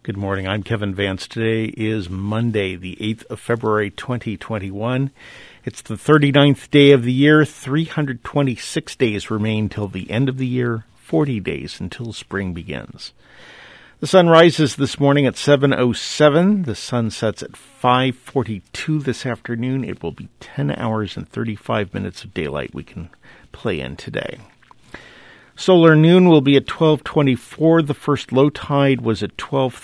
Good morning. I'm Kevin Vance. Today is Monday, the 8th of February, 2021. It's the 39th day of the year. 326 days remain till the end of the year, 40 days until spring begins. The sun rises this morning at 7:07. The sun sets at 5:42 this afternoon. It will be 10 hours and 35 minutes of daylight we can play in today. Solar noon will be at 12:24. The first low tide was at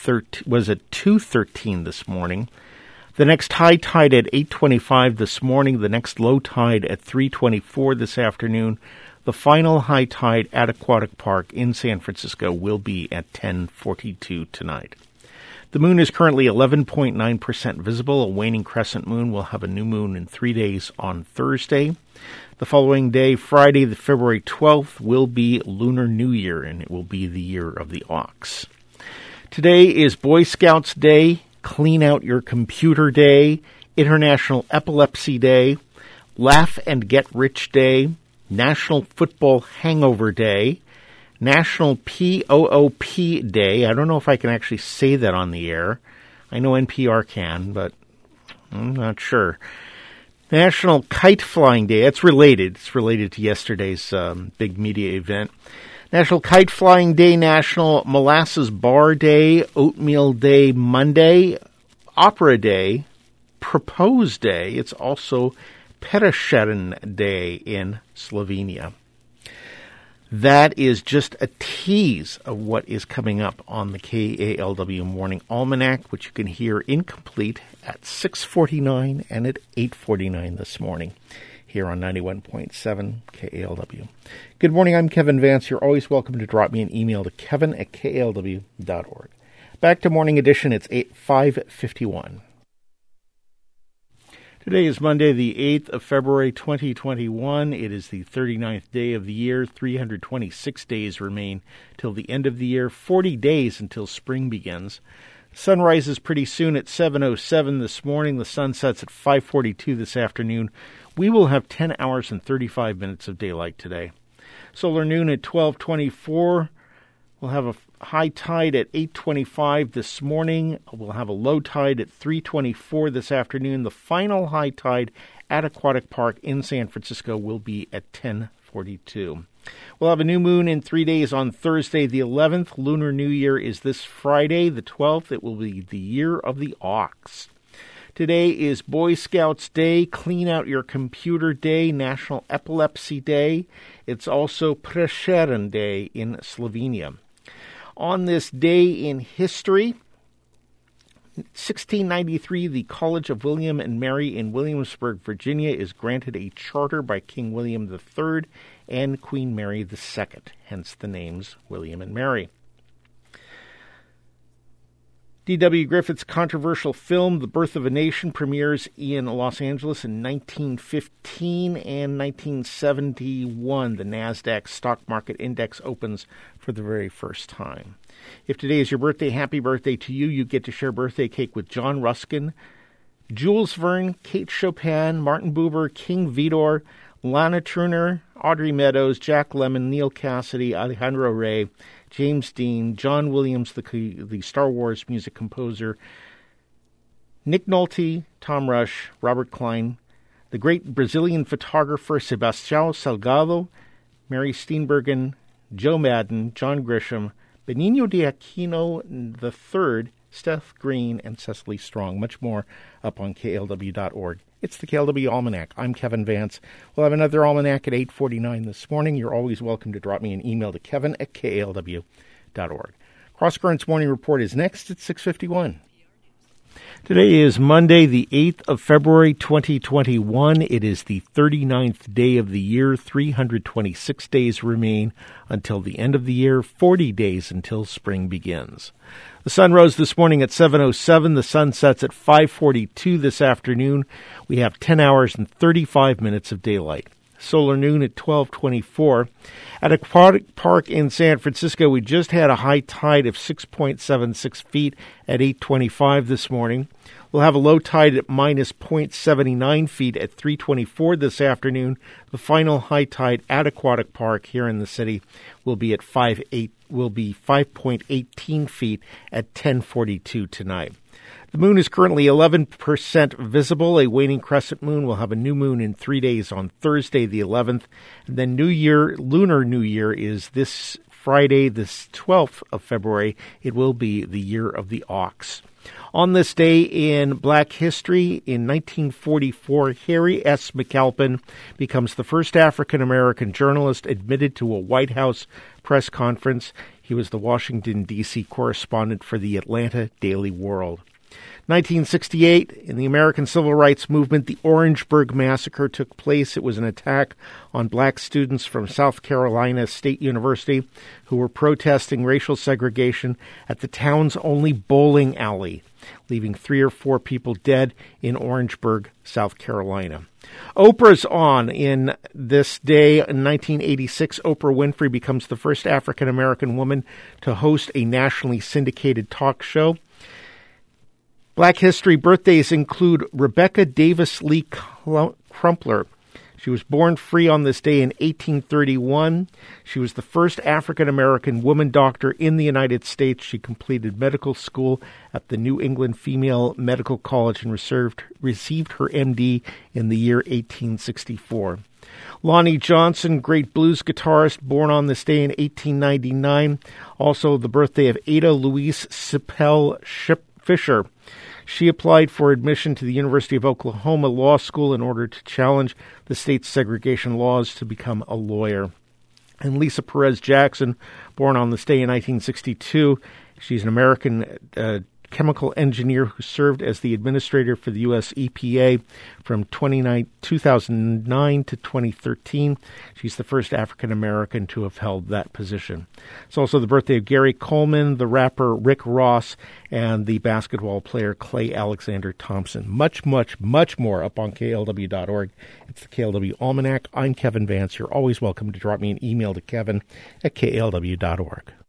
2:13 this morning. The next high tide at 8:25 this morning. The next low tide at 3:24 this afternoon. The final high tide at Aquatic Park in San Francisco will be at 10:42 tonight. The moon is currently 11.9% visible. A waning crescent moon will have a new moon in 3 days on Thursday. The following day, Friday, the February 12th, will be Lunar New Year, and it will be the year of the ox. Today is Boy Scouts Day, Clean Out Your Computer Day, International Epilepsy Day, Laugh and Get Rich Day, National Football Hangover Day, National POOP Day. I don't know if I can actually say that on the air. I know NPR can, but I'm not sure. National Kite Flying Day. It's related. It's related to yesterday's big media event. National Kite Flying Day, National Molasses Bar Day, Oatmeal Day Monday, Opera Day, Propose Day. It's also Perešeren Day in Slovenia. That is just a tease of what is coming up on the KALW Morning Almanac, which you can hear incomplete at 6:49 and at 8:49 this morning here on 91.7 KALW. Good morning, I'm Kevin Vance. You're always welcome to drop me an email to kevin@klw.org. Back to Morning Edition, it's 5:51. Today is Monday, the 8th of February, 2021. It is the 39th day of the year. 326 days remain till the end of the year. 40 days until spring begins. Sun rises pretty soon at 7:07 this morning. The sun sets at 5:42 this afternoon. We will have 10 hours and 35 minutes of daylight today. Solar noon at 12:24. We'll have a high tide at 8:25 this morning. We'll have a low tide at 3:24 this afternoon. The final high tide at Aquatic Park in San Francisco will be at 10:42. We'll have a new moon in 3 days on Thursday, the 11th. Lunar New Year is this Friday, the 12th. It will be the year of the ox. Today is Boy Scouts Day, Clean Out Your Computer Day, National Epilepsy Day. It's also Perešeren Day in Slovenia. On this day in history, 1693, the College of William and Mary in Williamsburg, Virginia, is granted a charter by King William III and Queen Mary II, hence the names William and Mary. D.W. Griffith's controversial film, The Birth of a Nation, premieres in Los Angeles in 1915 and 1971. The NASDAQ stock market index opens for the very first time. If today is your birthday, happy birthday to you. You get to share birthday cake with John Ruskin, Jules Verne, Kate Chopin, Martin Buber, King Vidor, Lana Turner, Audrey Meadows, Jack Lemmon, Neil Cassidy, Alejandro Rey, James Dean, John Williams, the Star Wars music composer, Nick Nolte, Tom Rush, Robert Klein, the great Brazilian photographer Sebastião Salgado, Mary Steenburgen, Joe Madden, John Grisham, Benigno de Aquino III, Steph Green, and Cecily Strong. Much more up on KLW.org. It's the KLW Almanac. I'm Kevin Vance. We'll have another Almanac at 8:49 this morning. You're always welcome to drop me an email to kevin@klw.org. Cross Currents Morning Report is next at 6:51. Today is Monday, the 8th of February, 2021. It is the 39th day of the year. 326 days remain until the end of the year, 40 days until spring begins. The sun rose this morning at 7:07. The sun sets at 5:42 this afternoon. We have 10 hours and 35 minutes of daylight. Solar noon at 12:24. At Aquatic Park in San Francisco, we just had a high tide of 6.76 feet at 8:25 this morning. We'll have a low tide at minus 0.79 feet at 3:24 this afternoon. The final high tide at Aquatic Park here in the city will be at will be 5.18 feet at 10:42 tonight. The moon is currently 11% visible. A waning crescent moon will have a new moon in 3 days on Thursday, the 11th. And then Lunar New Year is this Friday, the 12th of February. It will be the year of the ox. On this day in Black history, in 1944, Harry S. McAlpin becomes the first African-American journalist admitted to a White House press conference. He was the Washington, D.C. correspondent for the Atlanta Daily World. 1968, in the American Civil Rights Movement, the Orangeburg Massacre took place. It was an attack on black students from South Carolina State University who were protesting racial segregation at the town's only bowling alley, leaving 3 or 4 people dead in Orangeburg, South Carolina. Oprah's on. In this day, in 1986, Oprah Winfrey becomes the first African-American woman to host a nationally syndicated talk show. Black history birthdays include Rebecca Davis Lee Crumpler. She was born free on this day in 1831. She was the first African-American woman doctor in the United States. She completed medical school at the New England Female Medical College and received her MD in the year 1864. Lonnie Johnson, great blues guitarist, born on this day in 1899. Also the birthday of Ada Louise Sipel Fisher. She applied for admission to the University of Oklahoma Law School in order to challenge the state's segregation laws to become a lawyer. And Lisa Perez Jackson, born on this day in 1962. She's an American chemical engineer who served as the administrator for the U.S. EPA from 2009 to 2013. She's the first African-American to have held that position. It's also the birthday of Gary Coleman, the rapper Rick Ross, and the basketball player Clay Alexander Thompson. Much, much, much more up on KLW.org. It's the KLW Almanac. I'm Kevin Vance. You're always welcome to drop me an email to kevin@klw.org.